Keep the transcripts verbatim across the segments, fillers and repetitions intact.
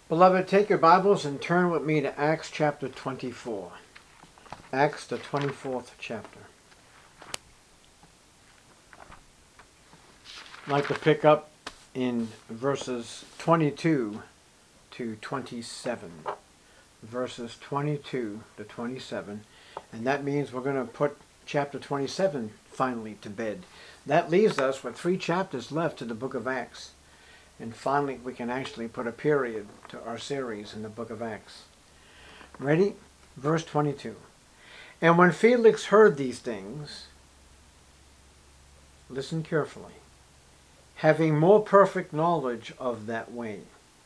Beloved, take your Bibles and turn with me to Acts chapter twenty-four. Acts, the twenty-fourth chapter. I'd like to pick up in verses twenty-two to twenty-seven. Verses twenty-two to twenty-seven. And that means we're going to put chapter twenty-seven finally to bed. That leaves us with three chapters left to the book of Acts. And finally, we can actually put a period to our series in the book of Acts. Ready? Verse twenty-two. And when Felix heard these things, listen carefully, having more perfect knowledge of that way,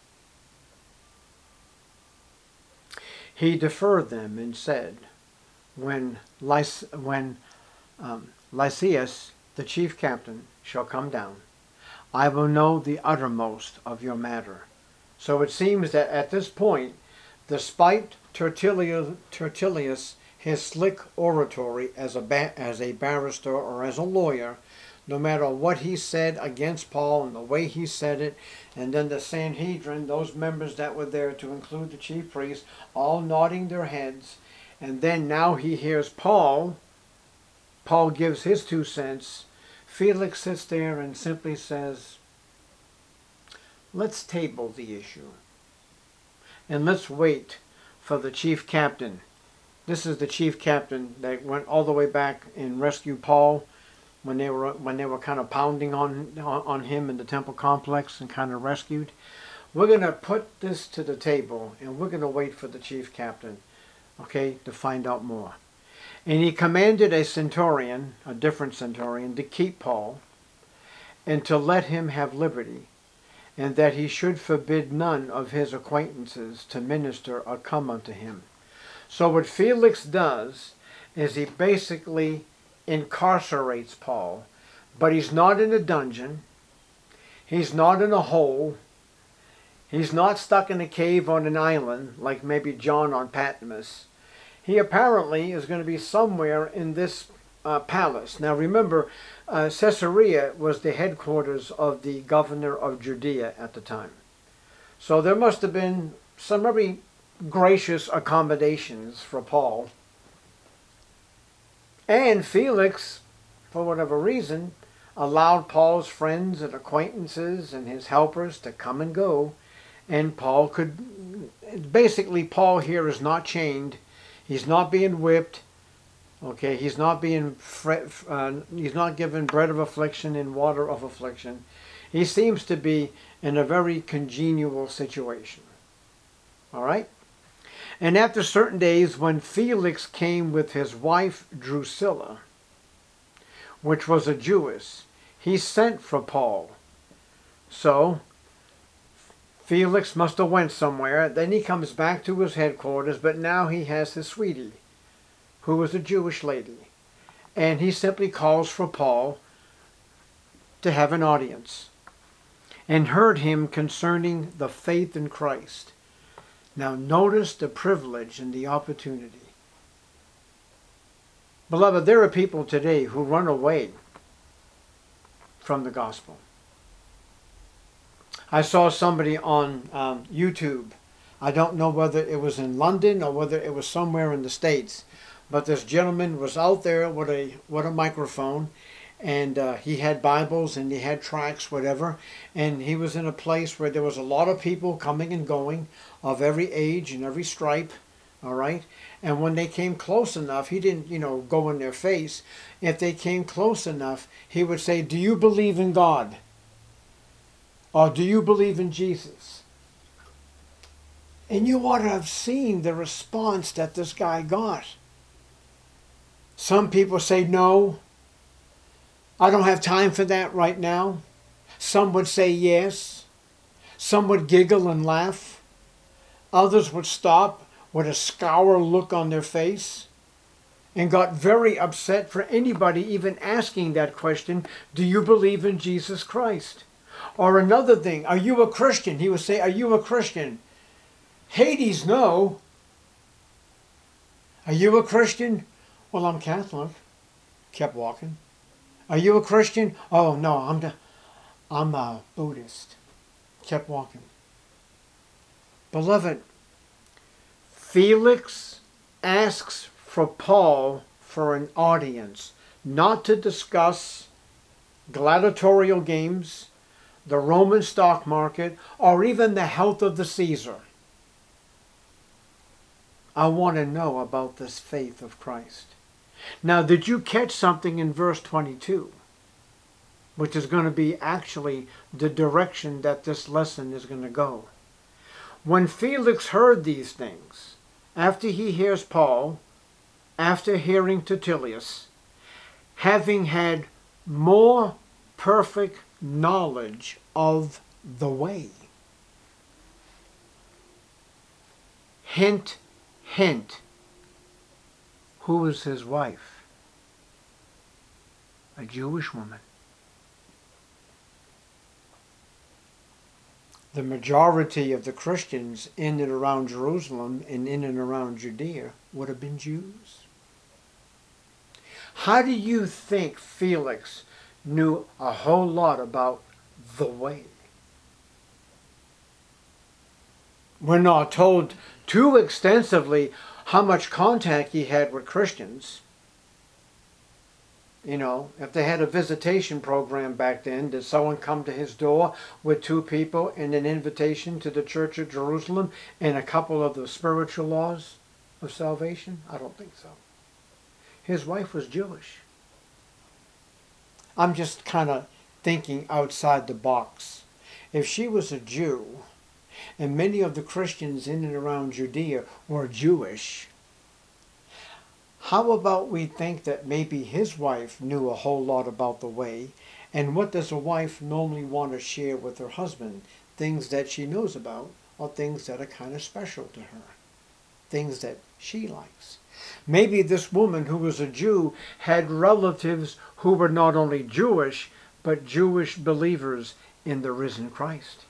he deferred them and said, When, Lys- when um, Lysias, the chief captain, shall come down, I will know the uttermost of your matter. So it seems that at this point, despite Tertullius, Tertullius his slick oratory as a, ba- as a barrister or as a lawyer, no matter what he said against Paul and the way he said it, and then the Sanhedrin, those members that were there to include the chief priests, all nodding their heads, and then now he hears Paul, Paul gives his two cents, Felix sits there and simply says, let's table the issue. And let's wait for the chief captain. This is the chief captain that went all the way back and rescued Paul when they were when they were kind of pounding on, on, on him in the temple complex and kind of rescued. We're going to put this to the table and we're going to wait for the chief captain, okay, to find out more. And he commanded a centurion, a different centurion, to keep Paul and to let him have liberty, and that he should forbid none of his acquaintances to minister or come unto him. So what Felix does is he basically incarcerates Paul, but he's not in a dungeon, he's not in a hole, he's not stuck in a cave on an island like maybe John on Patmos. He apparently is going to be somewhere in this uh, palace. Now remember, uh, Caesarea was the headquarters of the governor of Judea at the time. So there must have been some very gracious accommodations for Paul. And Felix, for whatever reason, allowed Paul's friends and acquaintances and his helpers to come and go. And Paul could, basically Paul here is not chained. He's not being whipped, okay? He's not being, uh, he's not given bread of affliction and water of affliction. He seems to be in a very congenial situation, all right? And after certain days, when Felix came with his wife Drusilla, which was a Jewess, he sent for Paul. So Felix must have went somewhere. Then he comes back to his headquarters, but now he has his sweetie, who was a Jewish lady. And he simply calls for Paul to have an audience and heard him concerning the faith in Christ. Now notice the privilege and the opportunity. Beloved, there are people today who run away from the gospel. I saw somebody on um, YouTube. I don't know whether it was in London or whether it was somewhere in the States, but this gentleman was out there with a with a microphone, and uh, he had Bibles and he had tracts, whatever, and he was in a place where there was a lot of people coming and going of every age and every stripe, all right? And when they came close enough, he didn't, you know, go in their face. If they came close enough, he would say, do you believe in God? Or do you believe in Jesus? And you ought to have seen the response that this guy got. Some people say, no, I don't have time for that right now. Some would say yes. Some would giggle and laugh. Others would stop with a sour look on their face and got very upset for anybody even asking that question, do you believe in Jesus Christ? Or another thing, are you a Christian? He would say, are you a Christian? Hades, no. Are you a Christian? Well, I'm Catholic. Kept walking. Are you a Christian? Oh, no, I'm, the, I'm a Buddhist. Kept walking. Beloved, Felix asks for Paul for an audience, not to discuss gladiatorial games, the Roman stock market, or even the health of the Caesar. I want to know about this faith of Christ. Now, did you catch something in verse twenty-two? Which is going to be actually the direction that this lesson is going to go. When Felix heard these things, after he hears Paul, after hearing Tertullus, having had more perfect knowledge of the way. Hint, hint. Who was his wife? A Jewish woman. The majority of the Christians in and around Jerusalem and in and around Judea would have been Jews. How do you think Felix knew a whole lot about the way? We're not told too extensively how much contact he had with Christians. You know, if they had a visitation program back then, did someone come to his door with two people and an invitation to the Church of Jerusalem and a couple of the spiritual laws of salvation? I don't think so. His wife was Jewish. I'm just kind of thinking outside the box. If she was a Jew, and many of the Christians in and around Judea were Jewish, how about we think that maybe his wife knew a whole lot about the way, and what does a wife normally want to share with her husband? Things that she knows about, or things that are kind of special to her. Things that she likes. Maybe this woman who was a Jew had relatives who were not only Jewish, but Jewish believers in the risen Christ.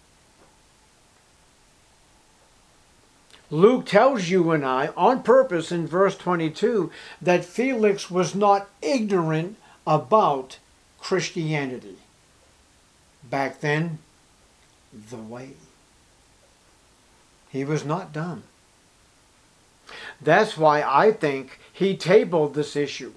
Luke tells you and I, on purpose in verse twenty-two, that Felix was not ignorant about Christianity. Back then, the way. He was not dumb. That's why I think he tabled this issue.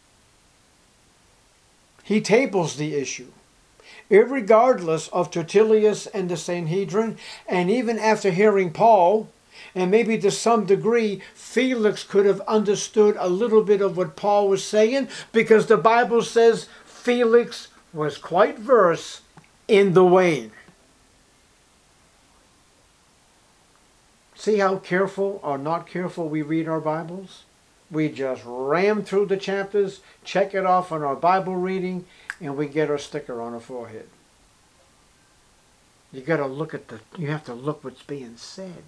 He tables the issue. Irregardless of Tertullus and the Sanhedrin, and even after hearing Paul, and maybe to some degree, Felix could have understood a little bit of what Paul was saying, because the Bible says Felix was quite versed in the way. See how careful or not careful we read our Bibles? We just ram through the chapters, check it off on our Bible reading, and we get our sticker on our forehead. You got to look at the, you have to look what's being said.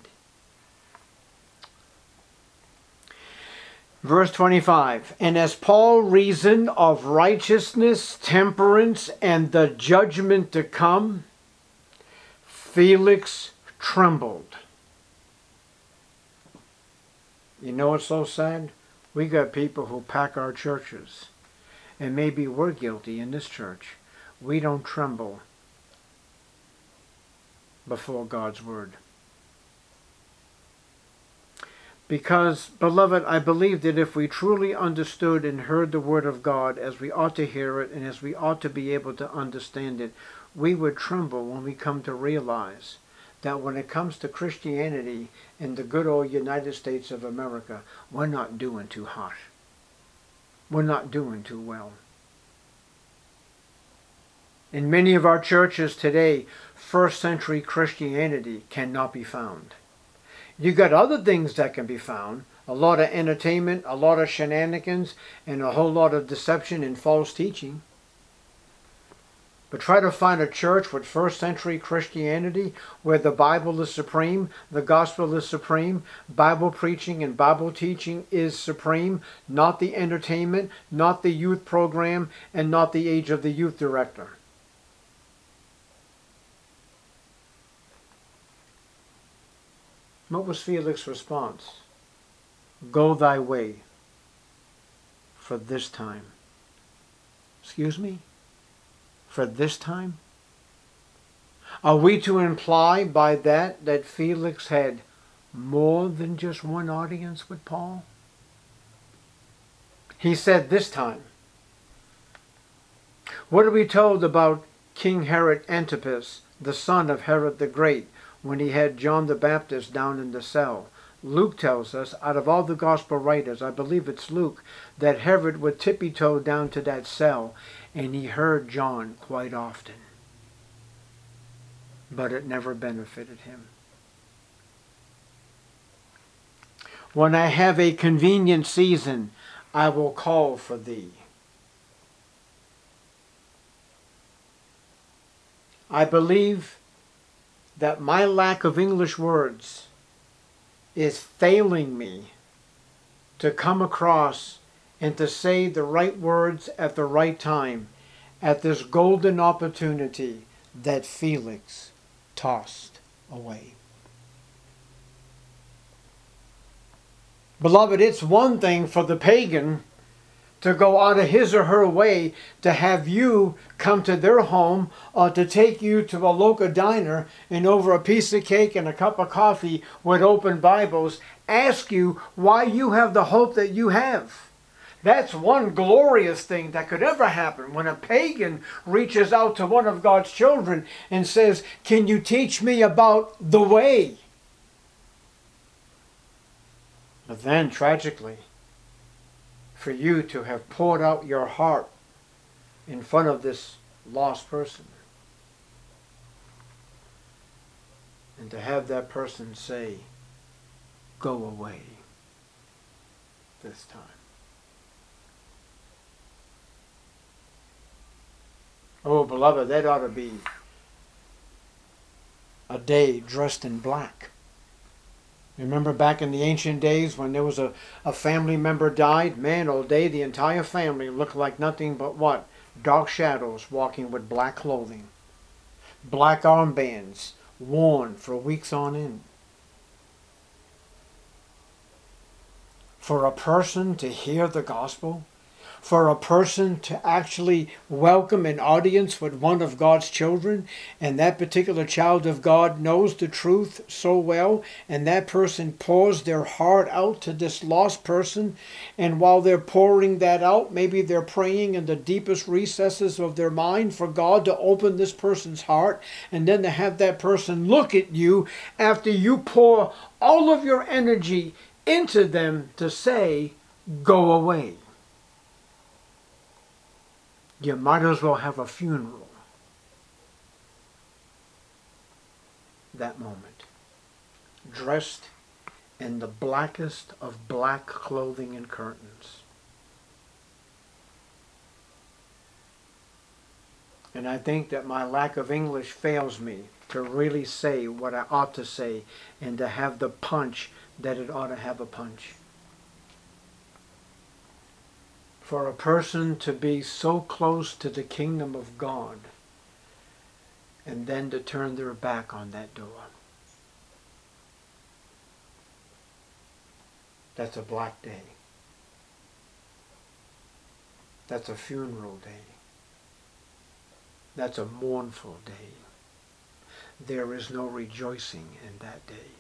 Verse twenty-five, and as Paul reasoned of righteousness, temperance, and the judgment to come, Felix trembled. You know what's so sad? We got people who pack our churches, and maybe we're guilty in this church. We don't tremble before God's word. Because, beloved, I believe that if we truly understood and heard the word of God as we ought to hear it and as we ought to be able to understand it, we would tremble when we come to realize that when it comes to Christianity in the good old United States of America, we're not doing too hot. We're not doing too well. In many of our churches today, first century Christianity cannot be found. You got other things that can be found, a lot of entertainment, a lot of shenanigans, and a whole lot of deception and false teaching. But try to find a church with first century Christianity where the Bible is supreme, the gospel is supreme, Bible preaching and Bible teaching is supreme, not the entertainment, not the youth program, and not the age of the youth director. What was Felix's response? Go thy way for this time. Excuse me? For this time? Are we to imply by that that Felix had more than just one audience with Paul? He said this time. What are we told about King Herod Antipas, the son of Herod the Great, when he had John the Baptist down in the cell? Luke tells us, out of all the gospel writers, I believe it's Luke, that Herod would tippy-toe down to that cell, and he heard John quite often. But it never benefited him. When I have a convenient season, I will call for thee. I believe that my lack of English words is failing me to come across and to say the right words at the right time at this golden opportunity that Felix tossed away. Beloved, it's one thing for the pagan to go out of his or her way to have you come to their home or to take you to a local diner and over a piece of cake and a cup of coffee with open Bibles, ask you why you have the hope that you have. That's one glorious thing that could ever happen when a pagan reaches out to one of God's children and says, "Can you teach me about the way?" But then, tragically, for you to have poured out your heart in front of this lost person, and to have that person say, "Go away this time." Oh, beloved, that ought to be a day dressed in black. Remember back in the ancient days when there was a, a family member died? Man, all day the entire family looked like nothing but what? Dark shadows walking with black clothing. Black armbands worn for weeks on end. For a person to hear the gospel, for a person to actually welcome an audience with one of God's children, and that particular child of God knows the truth so well, and that person pours their heart out to this lost person, and while they're pouring that out, maybe they're praying in the deepest recesses of their mind for God to open this person's heart, and then to have that person look at you after you pour all of your energy into them to say, "Go away." You might as well have a funeral that moment, dressed in the blackest of black clothing and curtains. And I think that my lack of English fails me to really say what I ought to say and to have the punch that it ought to have a punch. For a person to be so close to the kingdom of God and then to turn their back on that door. That's a black day. That's a funeral day. That's a mournful day. There is no rejoicing in that day.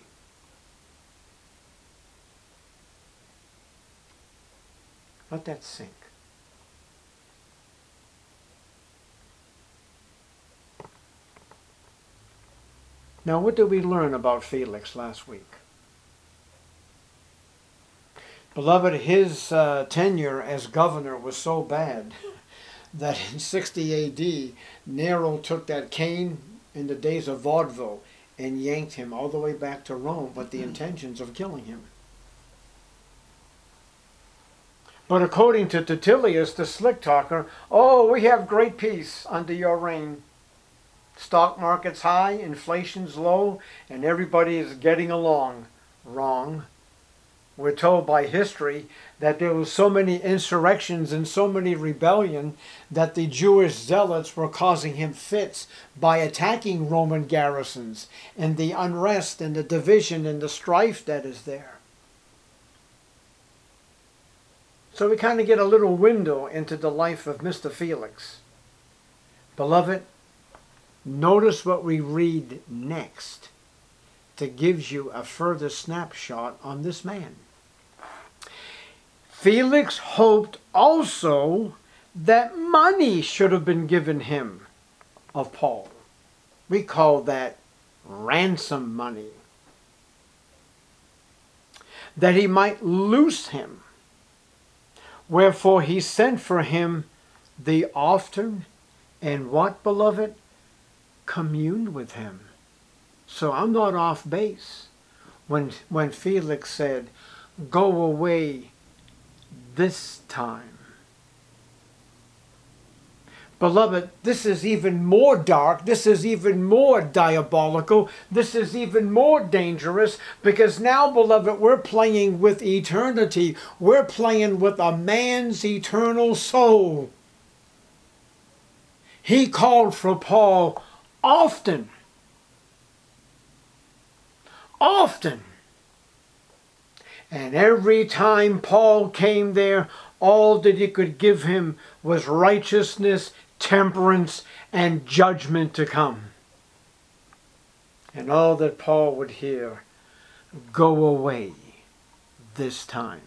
Let that sink. Now, what did we learn about Felix last week? Beloved, his uh, tenure as governor was so bad that in sixty A D, Nero took that cane in the days of vaudeville and yanked him all the way back to Rome with the intentions of killing him. But according to Tertullius, the slick talker, oh, we have great peace under your reign. Stock market's high, inflation's low, and everybody is getting along. Wrong. We're told by history that there were so many insurrections and so many rebellion that the Jewish zealots were causing him fits by attacking Roman garrisons, and the unrest and the division and the strife that is there. So we kind of get a little window into the life of Mister Felix. Beloved, Notice what we read next that gives you a further snapshot on this man. Felix hoped also that money should have been given him of Paul. We call that ransom money. That he might loose him. Wherefore he sent for him the often, and what, beloved? Communed with him. So I'm not off base when, when Felix said, go away this time. Beloved, this is even more dark. This is even more diabolical. This is even more dangerous because now, beloved, we're playing with eternity. We're playing with a man's eternal soul. He called for Paul often. Often. And every time Paul came there, all that he could give him was righteousness, temperance, and judgment to come. And all that Paul would hear, go away this time.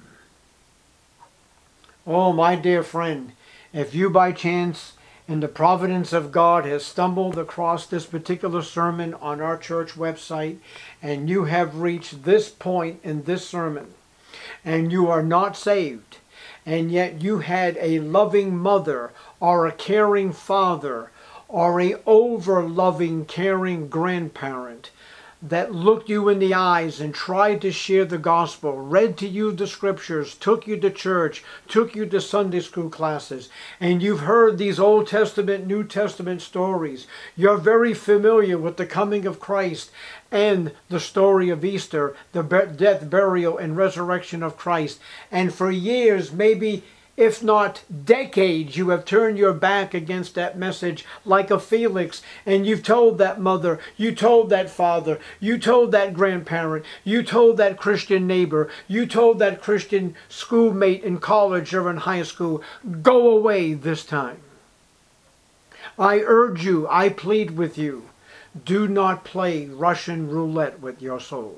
Oh, my dear friend, if you by chance in the providence of God has stumbled across this particular sermon on our church website, and you have reached this point in this sermon, and you are not saved, and yet you had a loving mother or a caring father or a over-loving, caring grandparent that looked you in the eyes and tried to share the gospel, read to you the scriptures, took you to church, took you to Sunday school classes, and you've heard these Old Testament, New Testament stories. You're very familiar with the coming of Christ and the story of Easter, the death, burial, and resurrection of Christ. And for years, maybe if not decades, you have turned your back against that message like a Felix, and you've told that mother, you told that father, you told that grandparent, you told that Christian neighbor, you told that Christian schoolmate in college or in high school, go away this time. I urge you, I plead with you, do not play Russian roulette with your soul.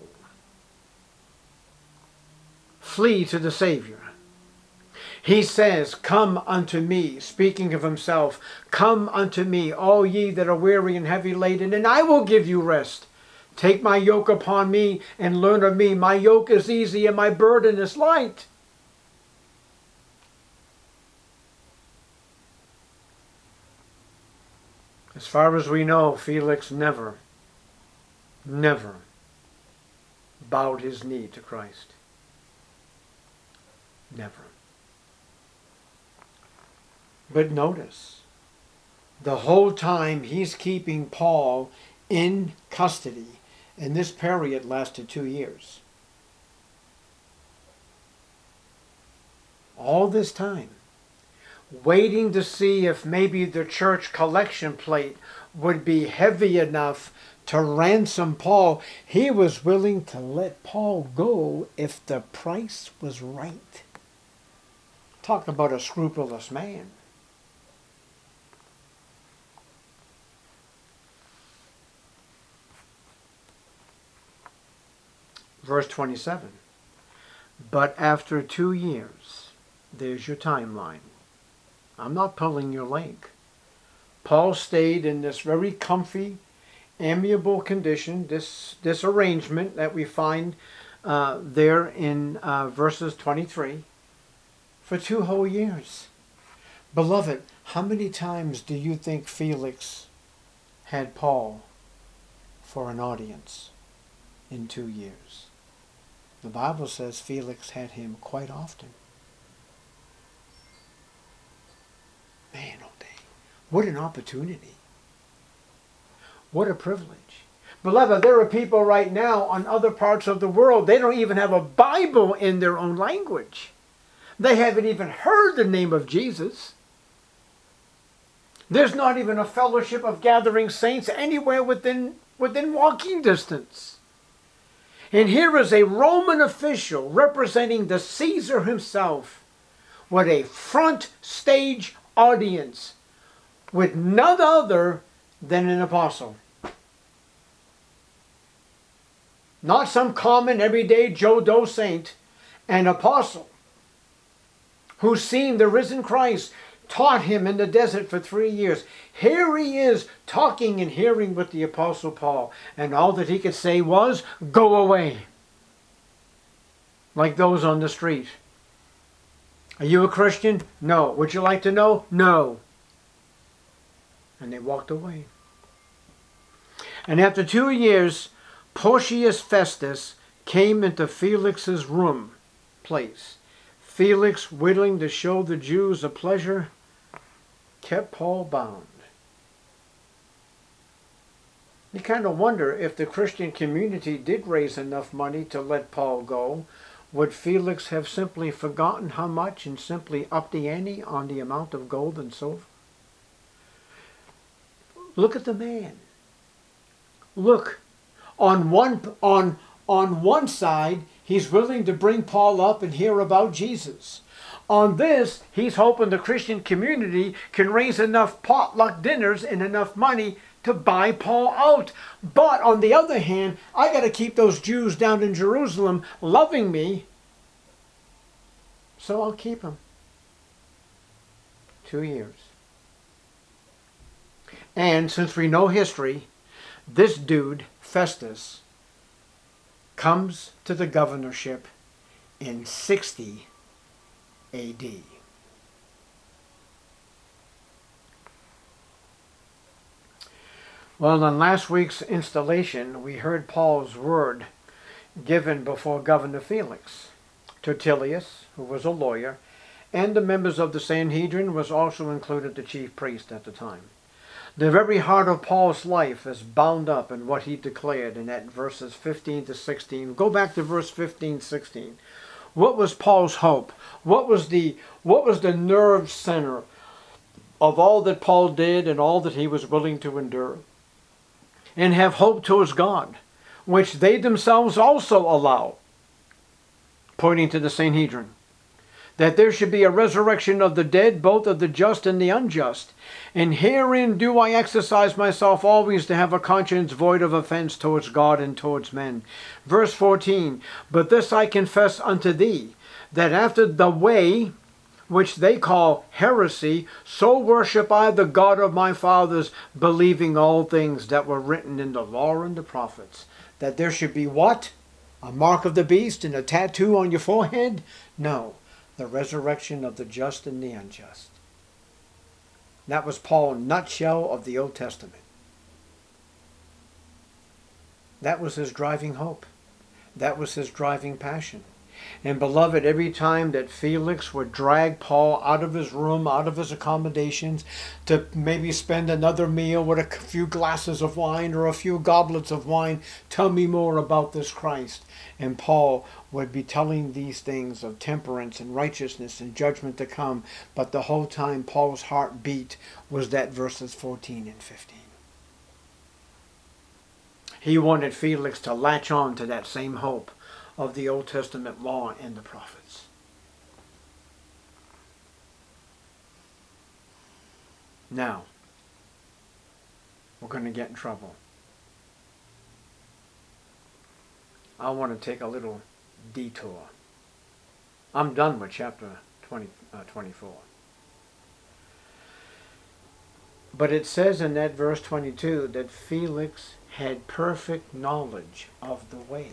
Flee to the Savior. He says, come unto me, speaking of himself, come unto me, all ye that are weary and heavy laden, and I will give you rest. Take my yoke upon me and learn of me. My yoke is easy and my burden is light. As far as we know, Felix never, never bowed his knee to Christ. Never. But notice, the whole time he's keeping Paul in custody, and this period lasted two years. All this time, waiting to see if maybe the church collection plate would be heavy enough to ransom Paul, he was willing to let Paul go if the price was right. Talk about a scrupulous man. Verse twenty-seven. But after two years, there's your timeline. I'm not pulling your leg. Paul stayed in this very comfy, amiable condition, this, this arrangement that we find uh, there in uh, verses twenty-three, for two whole years. Beloved, how many times do you think Felix had Paul for an audience in two years? The Bible says Felix had him quite often. Man, oh day. What an opportunity. What a privilege. Beloved, there are people right now on other parts of the world, they don't even have a Bible in their own language. They haven't even heard the name of Jesus. There's not even a fellowship of gathering saints anywhere within, within walking distance. And here is a Roman official representing the Caesar himself with a front stage audience with none other than an apostle. Not some common, everyday Joe Doe saint, an apostle who's seen the risen Christ, taught him in the desert for three years. Here he is talking and hearing with the Apostle Paul, and all that he could say was, "Go away," like those on the street. Are you a Christian? No. Would you like to know? No. And they walked away. And after two years, Porcius Festus came into Felix's room place. Felix, willing to show the Jews a pleasure, kept Paul bound. You kind of wonder if the Christian community did raise enough money to let Paul go, would Felix have simply forgotten how much and simply upped the ante on the amount of gold and silver? Look at the man. Look, on one, on, on one side, he's willing to bring Paul up and hear about Jesus. On this, he's hoping the Christian community can raise enough potluck dinners and enough money to buy Paul out. But on the other hand, I got to keep those Jews down in Jerusalem loving me, so I'll keep them. Two years. And since we know history, this dude, Festus, comes to the governorship in sixty A D. Well, in last week's installation, we heard Paul's word given before Governor Felix. Tertullius, who was a lawyer, and the members of the Sanhedrin was also included the chief priest at the time. The very heart of Paul's life is bound up in what he declared in that verses fifteen to sixteen. Go back to verse fifteen, sixteen. What was Paul's hope? What was the what was the nerve center of all that Paul did and all that he was willing to endure? And have hope towards God, which they themselves also allow, pointing to the Sanhedrin, that there should be a resurrection of the dead, both of the just and the unjust. And herein do I exercise myself always to have a conscience void of offense towards God and towards men. Verse fourteen, but this I confess unto thee, that after the way which they call heresy, so worship I the God of my fathers, believing all things that were written in the law and the prophets. That there should be what? A mark of the beast and a tattoo on your forehead? No. The resurrection of the just and the unjust. That was Paul's nutshell of the Old Testament. That was his driving hope. That was his driving passion. And beloved, every time that Felix would drag Paul out of his room, out of his accommodations, to maybe spend another meal with a few glasses of wine or a few goblets of wine, tell me more about this Christ. And Paul would be telling these things of temperance and righteousness and judgment to come. But the whole time Paul's heart beat was that verses fourteen and fifteen. He wanted Felix to latch on to that same hope of the Old Testament law and the prophets. Now, we're going to get in trouble. I want to take a little detour. I'm done with chapter twenty, uh, twenty-four. But it says in that verse twenty-two that Felix had perfect knowledge of the way.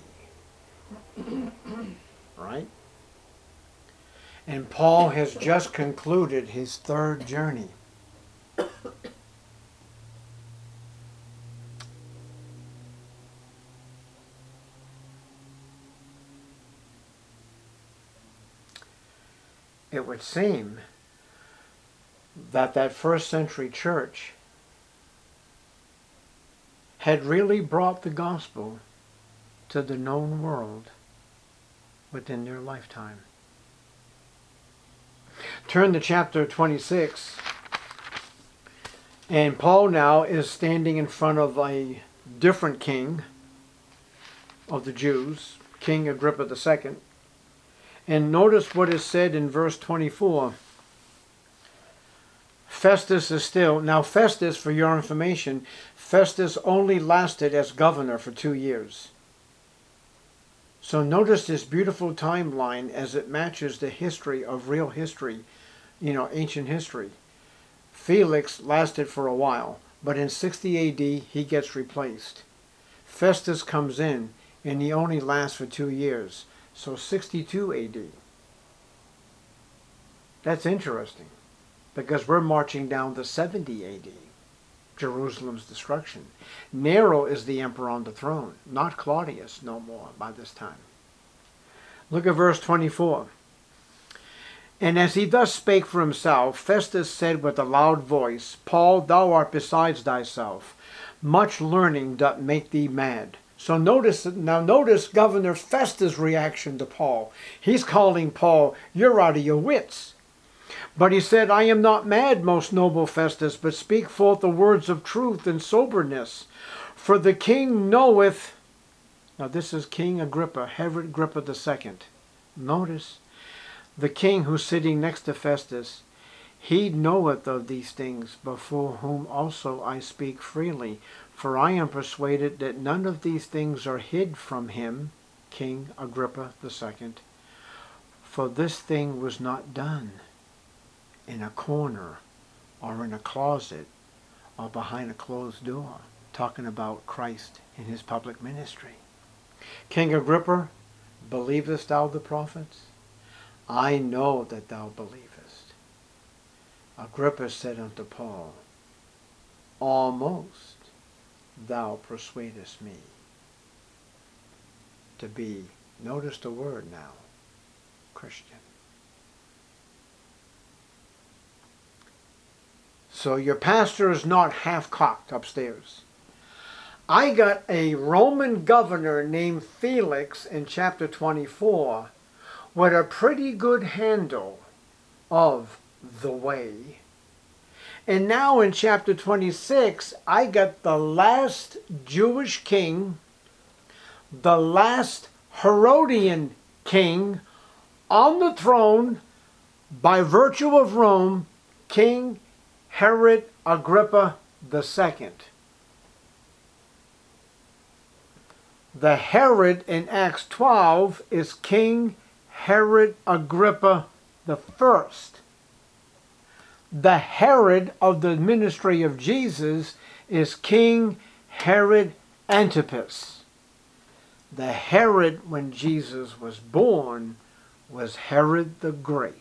Right? And Paul has just concluded his third journey. It would seem that that first century church had really brought the gospel to the known world within their lifetime. Turn to chapter twenty-six, and Paul now is standing in front of a different king of the Jews, King Agrippa the Second. And notice what is said in verse twenty-four. Festus is still, now Festus, for your information, Festus only lasted as governor for two years. So notice this beautiful timeline as it matches the history of real history, you know, ancient history. Felix lasted for a while, but in sixty A D he gets replaced. Festus comes in and he only lasts for two years, so sixty-two A D. That's interesting, because we're marching down to seventy A D, Jerusalem's destruction. Nero is the emperor on the throne, not Claudius no more by this time. Look at verse twenty-four. And as he thus spake for himself, Festus said with a loud voice, Paul, thou art besides thyself. Much learning doth make thee mad. So notice, now notice Governor Festus' reaction to Paul. He's calling Paul, you're out of your wits. But he said, I am not mad, most noble Festus, but speak forth the words of truth and soberness. For the king knoweth, now this is King Agrippa, Herod Agrippa the second. Notice, the king who's sitting next to Festus, he knoweth of these things, before whom also I speak freely. For I am persuaded that none of these things are hid from him, King Agrippa the second. For this thing was not done in a corner or in a closet or behind a closed door, talking about Christ in his public ministry. King Agrippa, believest thou the prophets? I know that thou believest. Agrippa said unto Paul, almost thou persuadest me to be, notice the word now, Christian. So your pastor is not half-cocked upstairs. I got a Roman governor named Felix in chapter twenty-four with a pretty good handle of the way. And now in chapter twenty-six, I got the last Jewish king, the last Herodian king on the throne by virtue of Rome, King Herod Agrippa the second. The Herod in Acts twelve is King Herod Agrippa the first. The Herod of the ministry of Jesus is King Herod Antipas. The Herod when Jesus was born was Herod the Great.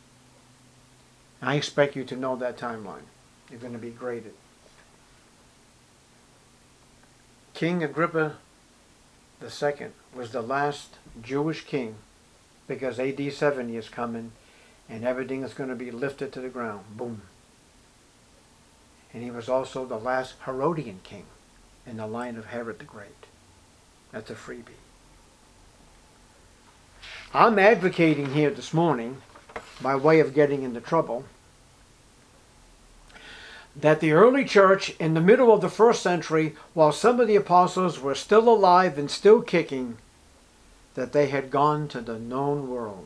I expect you to know that timeline. You're going to be graded. King Agrippa the second was the last Jewish king, because A D seventy is coming and everything is going to be lifted to the ground. Boom. And he was also the last Herodian king in the line of Herod the Great. That's a freebie. I'm advocating here this morning, by way of getting into trouble, that the early church in the middle of the first century, while some of the apostles were still alive and still kicking, that they had gone to the known world.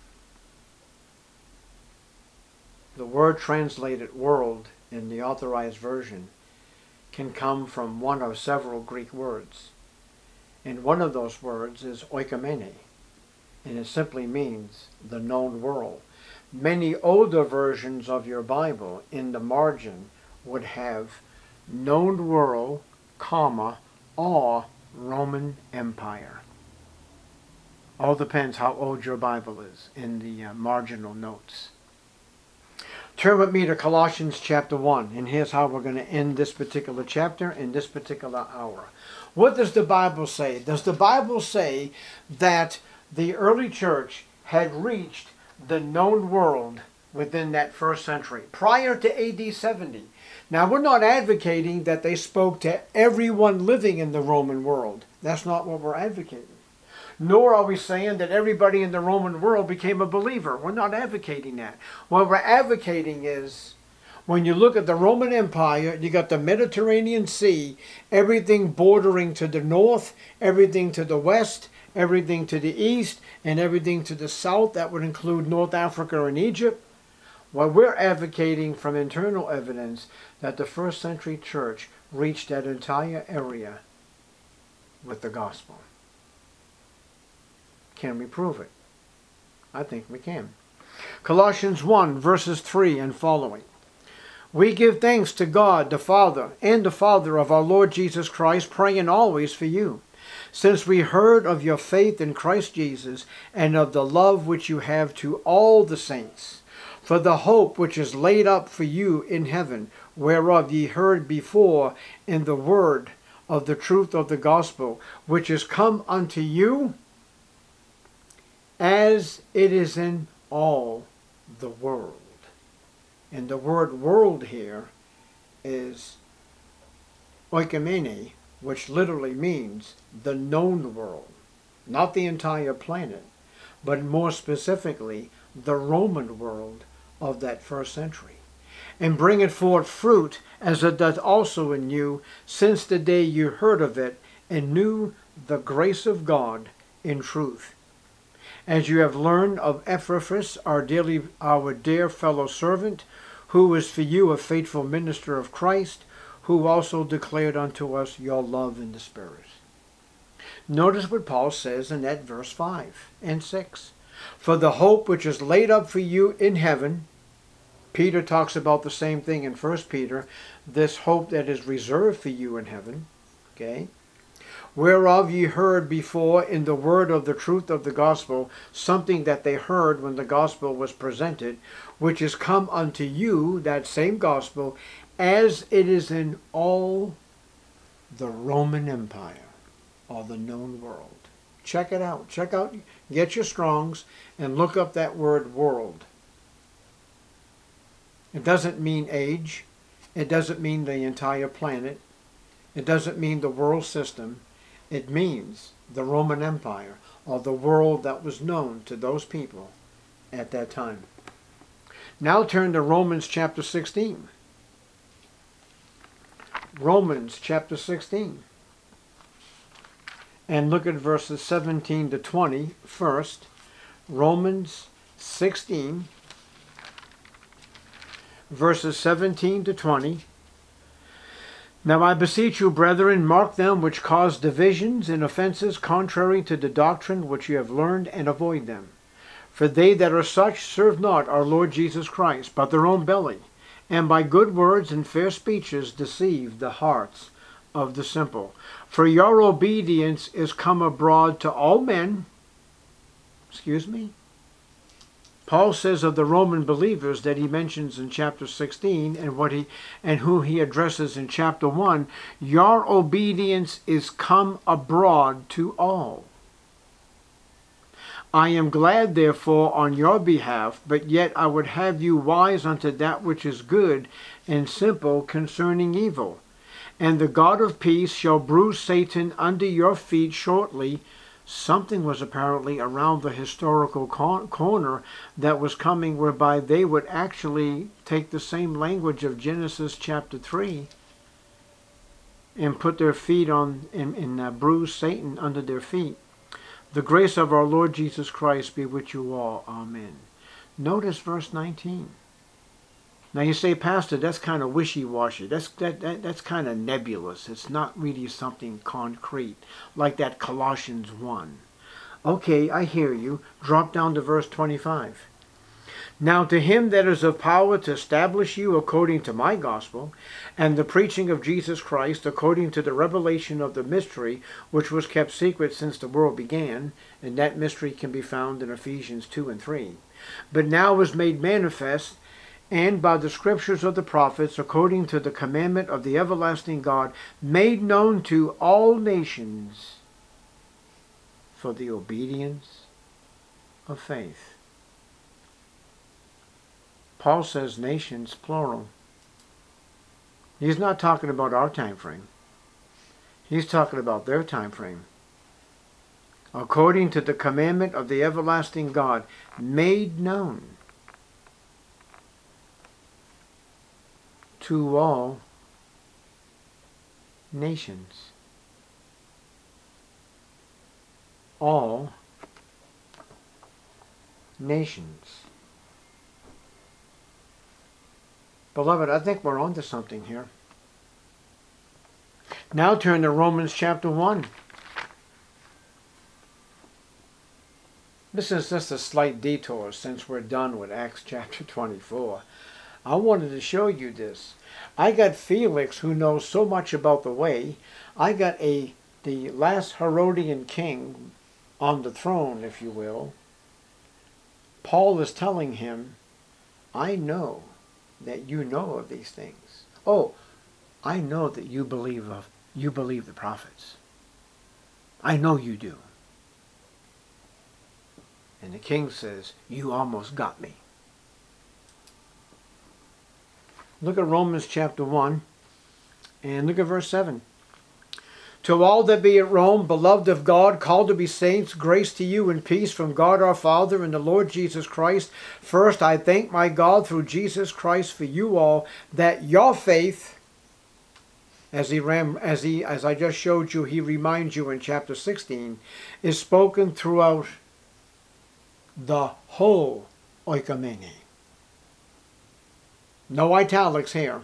The word translated world in the authorized version can come from one of several Greek words. And one of those words is oikomene, and it simply means the known world. Many older versions of your Bible in the margin would have known world, comma, or Roman Empire. All depends how old your Bible is in the uh, marginal notes. Turn with me to Colossians chapter one, and here's how we're going to end this particular chapter in this particular hour. What does the Bible say? Does the Bible say that the early church had reached the known world within that first century, prior to A D seventy? Now, we're not advocating that they spoke to everyone living in the Roman world. That's not what we're advocating. Nor are we saying that everybody in the Roman world became a believer. We're not advocating that. What we're advocating is, when you look at the Roman Empire, you got the Mediterranean Sea, everything bordering to the north, everything to the west, everything to the east, and everything to the south. That would include North Africa and Egypt. Well, we're advocating from internal evidence that the first century church reached that entire area with the gospel. Can we prove it? I think we can. Colossians one, verses three and following. We give thanks to God, the Father, and the Father of our Lord Jesus Christ, praying always for you, since we heard of your faith in Christ Jesus, and of the love which you have to all the saints, for the hope which is laid up for you in heaven, whereof ye heard before in the word of the truth of the gospel, which is come unto you, as it is in all the world. And the word world here is oikomene, which literally means the known world. Not the entire planet, but more specifically, the Roman world of that first century. And bringeth forth fruit, as it doth also in you, since the day you heard of it, and knew the grace of God in truth. As you have learned of Epaphras, our dearly, our dear fellow servant, who is for you a faithful minister of Christ, who also declared unto us your love in the Spirit. Notice what Paul says in that verse five and six. For the hope which is laid up for you in heaven. Peter talks about the same thing in First Peter, this hope that is reserved for you in heaven. Okay? Whereof ye heard before in the word of the truth of the gospel, something that they heard when the gospel was presented, which is come unto you, that same gospel, as it is in all the Roman Empire, or the known world. Check it out. Check out, get your Strongs, and look up that word world. It doesn't mean age. It doesn't mean the entire planet. It doesn't mean the world system. It means the Roman Empire, or the world that was known to those people at that time. Now turn to Romans chapter sixteen. Romans chapter sixteen. And look at verses seventeen to twenty first. Romans sixteen, verses seventeen to twenty. Now I beseech you, brethren, mark them which cause divisions and offenses contrary to the doctrine which you have learned, and avoid them. For they that are such serve not our Lord Jesus Christ, but their own belly, and by good words and fair speeches deceive the hearts of the simple. For your obedience is come abroad to all men. Excuse me? Paul says of the Roman believers that he mentions in chapter sixteen, and what he and who he addresses in chapter one, your obedience is come abroad to all. I am glad therefore on your behalf, but yet I would have you wise unto that which is good, and simple concerning evil. And the God of peace shall bruise Satan under your feet shortly. Something was apparently around the historical corner that was coming, whereby they would actually take the same language of Genesis chapter three and put their feet on and, and uh, bruise Satan under their feet. The grace of our Lord Jesus Christ be with you all. Amen. Notice verse nineteen. Now you say, Pastor, that's kind of wishy-washy. That's, that, that, that's kind of nebulous. It's not really something concrete, like that Colossians one. Okay, I hear you. Drop down to verse twenty-five. Now to him that is of power to establish you according to my gospel, and the preaching of Jesus Christ according to the revelation of the mystery, which was kept secret since the world began, and that mystery can be found in Ephesians two and three, but now was made manifest, and by the scriptures of the prophets, according to the commandment of the everlasting God, made known to all nations for the obedience of faith. Paul says nations, plural. He's not talking about our time frame. He's talking about their time frame. According to the commandment of the everlasting God, made known to all nations. All nations. Beloved, I think we're on to something here. Now turn to Romans chapter one. This is just a slight detour since we're done with Acts chapter twenty-four. I wanted to show you this. I got Felix, who knows so much about the way. I got a the last Herodian king on the throne, if you will. Paul is telling him, I know that you know of these things. Oh, I know that you believe of you believe the prophets. I know you do. And the king says, you almost got me. Look at Romans chapter one and look at verse seven. To all that be at Rome, beloved of God, called to be saints, grace to you and peace from God our Father and the Lord Jesus Christ. First, I thank my God through Jesus Christ for you all, that your faith, as he ran, as he, as I just showed you, he reminds you in chapter sixteen, is spoken throughout the whole oikomene. No italics here.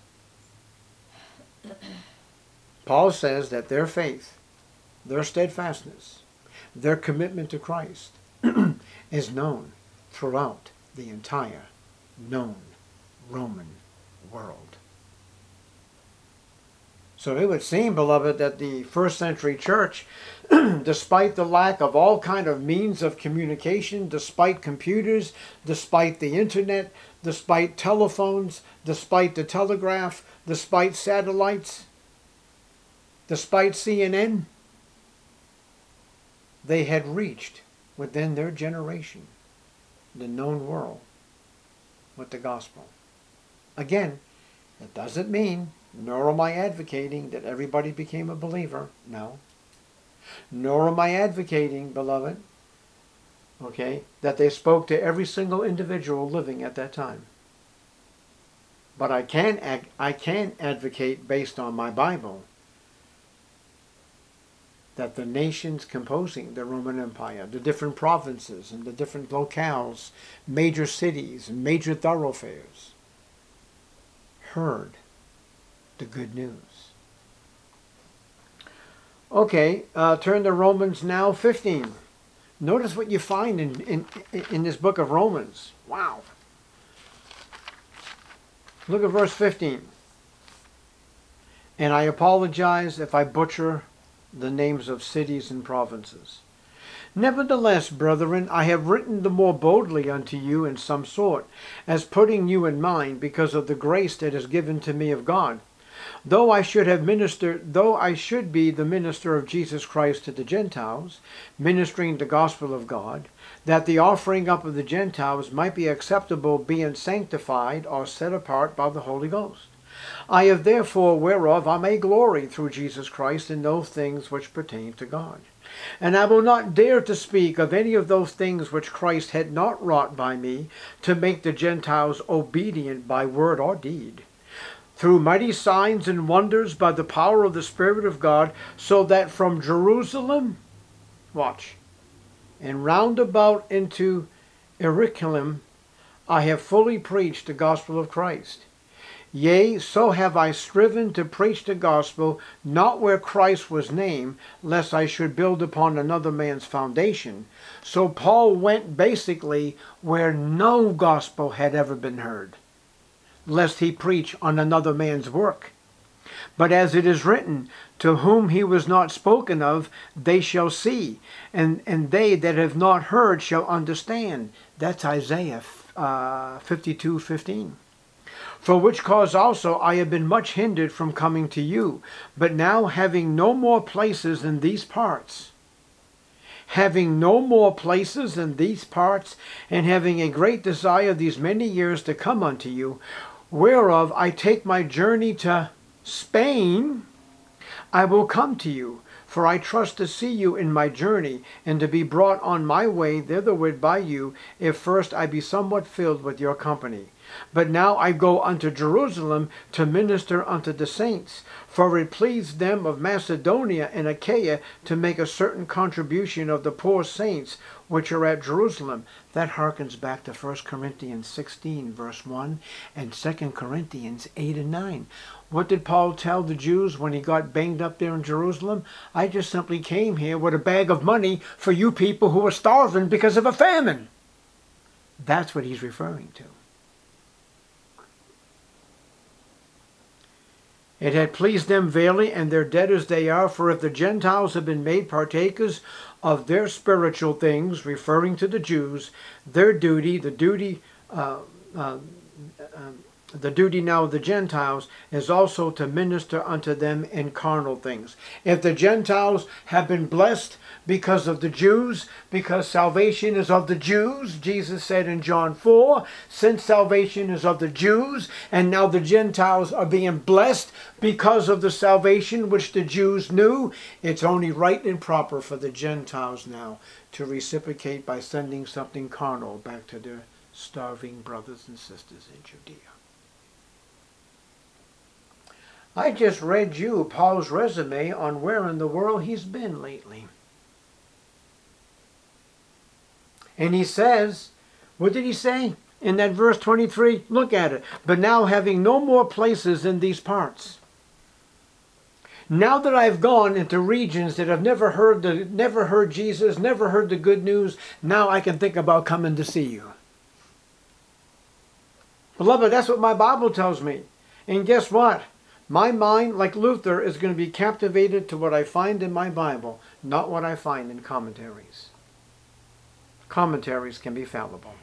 Paul says that their faith, their steadfastness, their commitment to Christ is known throughout the entire known Roman world. So it would seem, beloved, that the first century church, despite the lack of all kind of means of communication, despite computers, despite the internet, despite telephones, despite the telegraph, despite satellites, despite C N N, they had reached within their generation the known world with the gospel. Again, it doesn't mean, nor am I advocating that everybody became a believer. No. Nor am I advocating, beloved, okay, that they spoke to every single individual living at that time. But I can, ag- I can advocate based on my Bible that the nations composing the Roman Empire, the different provinces and the different locales, major cities and major thoroughfares, heard the good news. Okay, uh, turn to Romans now fifteen. Notice what you find in, in, in this book of Romans. Wow. Look at verse fifteen. And I apologize if I butcher the names of cities and provinces. Nevertheless, brethren, I have written the more boldly unto you in some sort, as putting you in mind, because of the grace that is given to me of God. Though I should have ministered, though I should be the minister of Jesus Christ to the Gentiles, ministering the gospel of God, that the offering up of the Gentiles might be acceptable, being sanctified or set apart by the Holy Ghost. I have therefore whereof I may glory through Jesus Christ in those things which pertain to God. And I will not dare to speak of any of those things which Christ had not wrought by me, to make the Gentiles obedient by word or deed, through mighty signs and wonders by the power of the Spirit of God, so that from Jerusalem, watch, and round about into Illyricum, I have fully preached the gospel of Christ. Yea, so have I striven to preach the gospel, not where Christ was named, lest I should build upon another man's foundation. So Paul went basically where no gospel had ever been heard, lest he preach on another man's work. But as it is written, to whom he was not spoken of, they shall see, and, and they that have not heard shall understand. That's Isaiah uh, fifty-two fifteen. For which cause also I have been much hindered from coming to you. But now having no more places in these parts, having no more places in these parts, and having a great desire these many years to come unto you, whereof I take my journey to Spain, I will come to you. For I trust to see you in my journey, and to be brought on my way thitherward by you, if first I be somewhat filled with your company. But now I go unto Jerusalem to minister unto the saints. For it pleased them of Macedonia and Achaia to make a certain contribution of the poor saints which are at Jerusalem. That harkens back to First Corinthians sixteen verse one and Second Corinthians eight and nine. What did Paul tell the Jews when he got banged up there in Jerusalem? I just simply came here with a bag of money for you people who are starving because of a famine. That's what he's referring to. It had pleased them verily, and their debtors they are, for if the Gentiles have been made partakers of their spiritual things, referring to the Jews, their duty, the duty, uh, uh, uh, the duty now of the Gentiles is also to minister unto them in carnal things. If the Gentiles have been blessed because of the Jews, because salvation is of the Jews, Jesus said in John four, since salvation is of the Jews, and now the Gentiles are being blessed because of the salvation which the Jews knew, it's only right and proper for the Gentiles now to reciprocate by sending something carnal back to their starving brothers and sisters in Judea. I just read you Paul's resume on where in the world he's been lately. And he says, what did he say in that verse twenty-three? Look at it. But now having no more places in these parts. Now that I've gone into regions that have never heard the, never heard Jesus, never heard the good news, now I can think about coming to see you. Beloved, that's what my Bible tells me. And guess what? My mind, like Luther, is going to be captivated to what I find in my Bible, not what I find in commentaries. Commentaries can be fallible.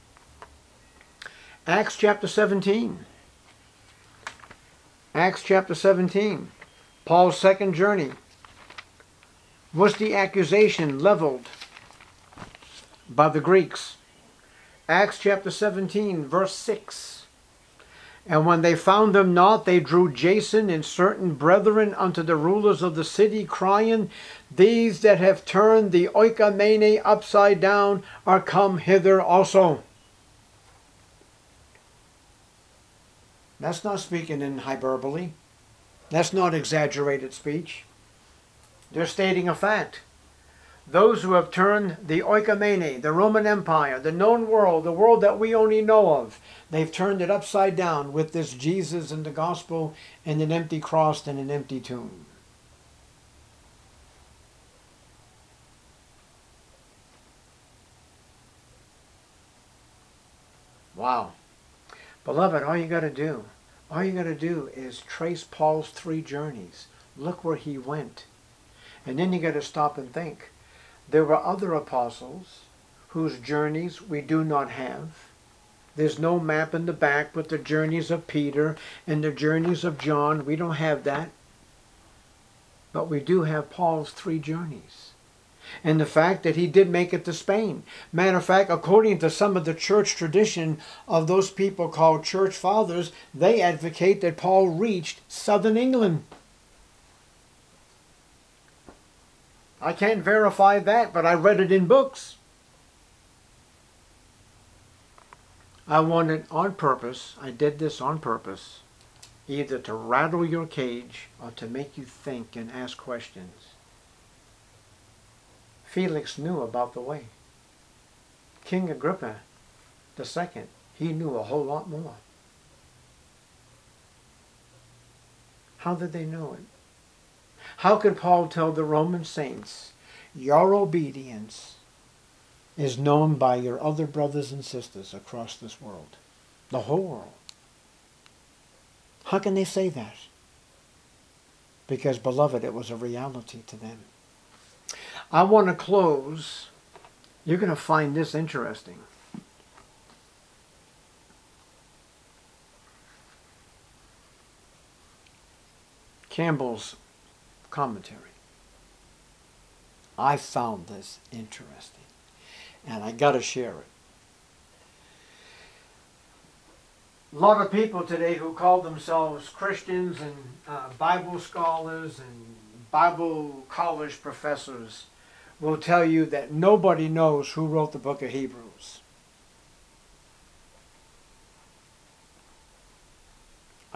Acts chapter seventeen. Acts chapter seventeen. Paul's second journey. Was the accusation leveled by the Greeks? Acts chapter seventeen, verse six. And when they found them not, they drew Jason and certain brethren unto the rulers of the city, crying, these that have turned the oikomene upside down are come hither also. That's not speaking in hyperbole. That's not exaggerated speech. They're stating a fact. Those who have turned the oikomene, the Roman Empire, the known world, the world that we only know of, they've turned it upside down with this Jesus and the gospel and an empty cross and an empty tomb. Wow. Beloved, all you got to do, all you got to do is trace Paul's three journeys. Look where he went. And then you got to stop and think. There were other apostles whose journeys we do not have. There's no map in the back with the journeys of Peter and the journeys of John. We don't have that. But we do have Paul's three journeys. And the fact that he did make it to Spain. Matter of fact, according to some of the church tradition of those people called church fathers, they advocate that Paul reached southern England. I can't verify that, but I read it in books. I wanted on purpose, I did this on purpose, either to rattle your cage or to make you think and ask questions. Felix knew about the way. King Agrippa the Second, he knew a whole lot more. How did they know it? How could Paul tell the Roman saints, your obedience is known by your other brothers and sisters across this world, the whole world? How can they say that? Because, beloved, it was a reality to them. I want to close. You're going to find this interesting. Campbell's commentary. I found this interesting, and I got to share it. A lot of people today who call themselves Christians and uh, Bible scholars and Bible college professors will tell you that nobody knows who wrote the book of Hebrews.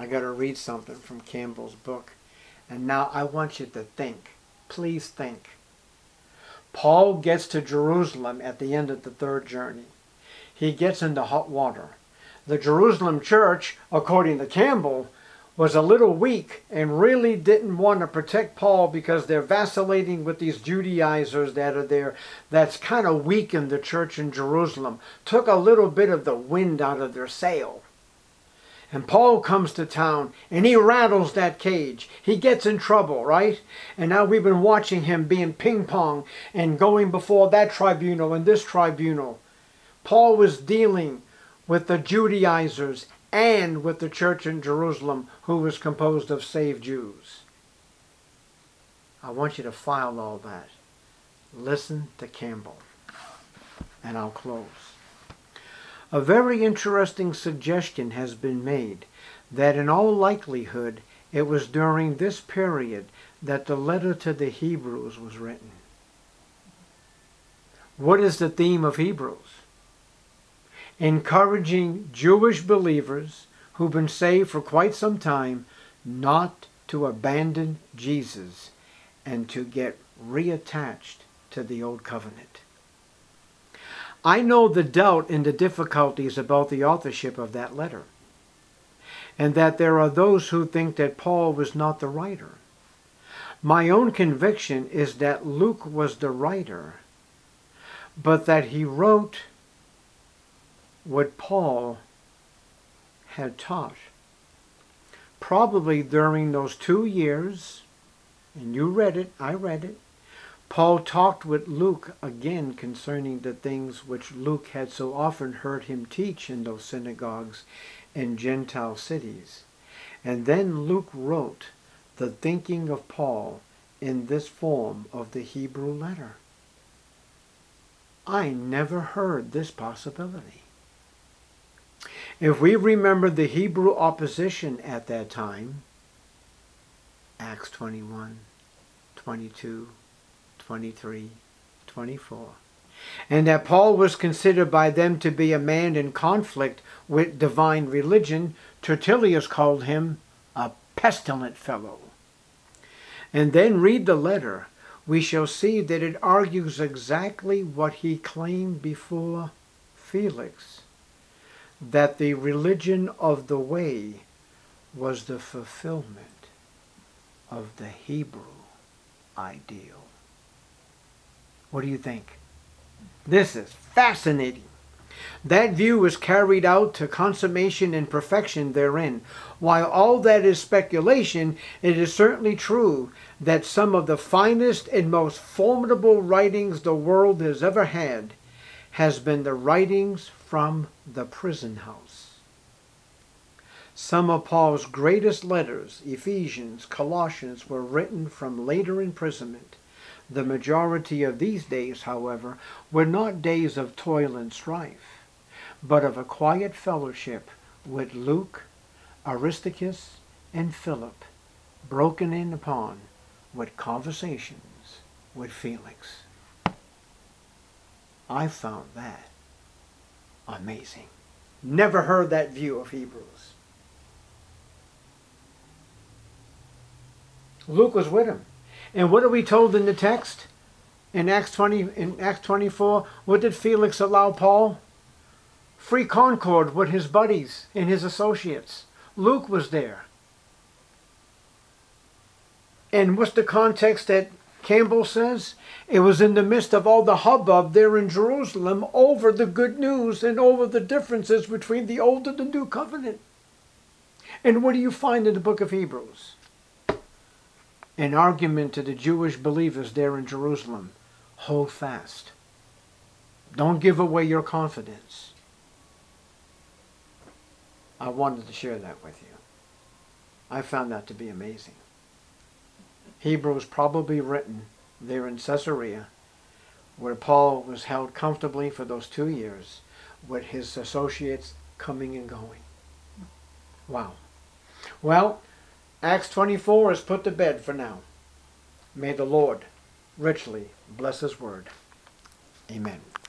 I got to read something from Campbell's book. And now I want you to think. Please think. Paul gets to Jerusalem at the end of the third journey. He gets into hot water. The Jerusalem church, according to Campbell, was a little weak and really didn't want to protect Paul because they're vacillating with these Judaizers that are there. That's kind of weakened the church in Jerusalem. Took a little bit of the wind out of their sail. And Paul comes to town and he rattles that cage. He gets in trouble, right? And now we've been watching him being ping-pong and going before that tribunal and this tribunal. Paul was dealing with the Judaizers and with the church in Jerusalem, who was composed of saved Jews. I want you to file all that. Listen to Campbell. And I'll close. A very interesting suggestion has been made that in all likelihood it was during this period that the letter to the Hebrews was written. What is the theme of Hebrews? Encouraging Jewish believers who've been saved for quite some time not to abandon Jesus and to get reattached to the old covenant. I know the doubt and the difficulties about the authorship of that letter, and that there are those who think that Paul was not the writer. My own conviction is that Luke was the writer, but that he wrote what Paul had taught. Probably during those two years, and you read it, I read it, Paul talked with Luke again concerning the things which Luke had so often heard him teach in those synagogues in Gentile cities. And then Luke wrote the thinking of Paul in this form of the Hebrew letter. I never heard this possibility. If we remember the Hebrew opposition at that time, Acts twenty-one, twenty-two, twenty-three, twenty-four, and that Paul was considered by them to be a man in conflict with divine religion, Tertullius called him a pestilent fellow. And then read the letter, we shall see that it argues exactly what he claimed before Felix, that the religion of the way was the fulfillment of the Hebrew ideal. What do you think? This is fascinating. That view is carried out to consummation and perfection therein. While all that is speculation, it is certainly true that some of the finest and most formidable writings the world has ever had has been the writings from the prison house. Some of Paul's greatest letters, Ephesians, Colossians, were written from later imprisonment. The majority of these days, however, were not days of toil and strife, but of a quiet fellowship with Luke, Aristarchus, and Philip, broken in upon with conversations with Felix. I found that amazing. Never heard that view of Hebrews. Luke was with him. And what are we told in the text? In Acts twenty, in Acts twenty-four, what did Felix allow Paul? Free concord with his buddies and his associates. Luke was there. And what's the context that Campbell says? It was in the midst of all the hubbub there in Jerusalem over the good news and over the differences between the old and the new covenant. And what do you find in the book of Hebrews? An argument to the Jewish believers there in Jerusalem. Hold fast. Don't give away your confidence. I wanted to share that with you. I found that to be amazing. Hebrews probably written there in Caesarea, where Paul was held comfortably for those two years with his associates coming and going. Wow. Well, Acts twenty-four is put to bed for now. May the Lord richly bless his word. Amen.